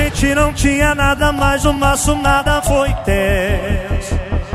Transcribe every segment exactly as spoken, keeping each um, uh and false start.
gente não tinha nada, mas o nosso nada foi tenso.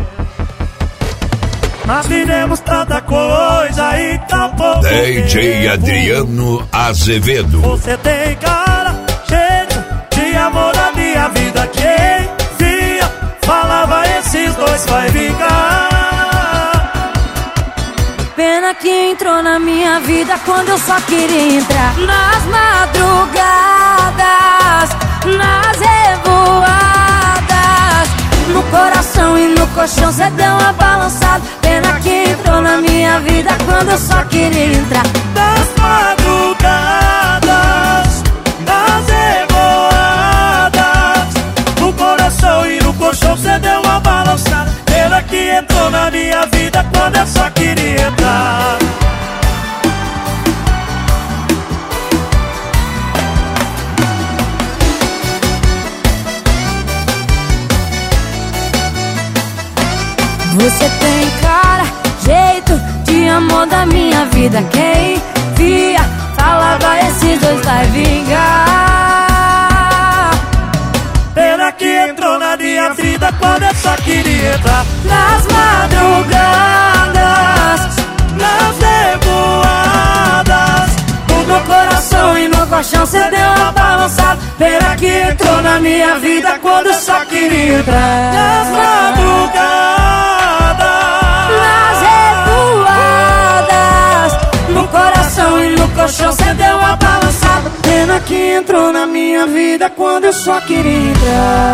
Nós vivemos tanta coisa e tão pouco D J tempo. Adriano Azevedo. Você tem cara, cheiro de amor da minha vida. Quem via, falava esses dois vai vingar. Pena que entrou na minha vida quando eu só queria entrar. Nas madrugadas, nas revoadas, no coração e no colchão cê deu uma balançada. Pena que entrou na minha vida quando eu só queria entrar. Nas madrugadas, nas revoadas, no coração e no colchão cê deu uma balançada. Pena que entrou na minha vida quando eu só queria entrar. Você tem cara, jeito de amor da minha vida. Quem via, falava esses dois vai vingar. Pena que entrou na minha vida quando eu só queria entrar. Nas madrugadas, Nas revoadas, no meu coração e no colchão cê deu uma balançada. pena que entrou na minha vida quando eu só queria entrar. Nas madrugadas, nas revoadas, no coração e no colchão cê deu uma balançada. Pena que entrou na minha vida quando eu só queria entrar.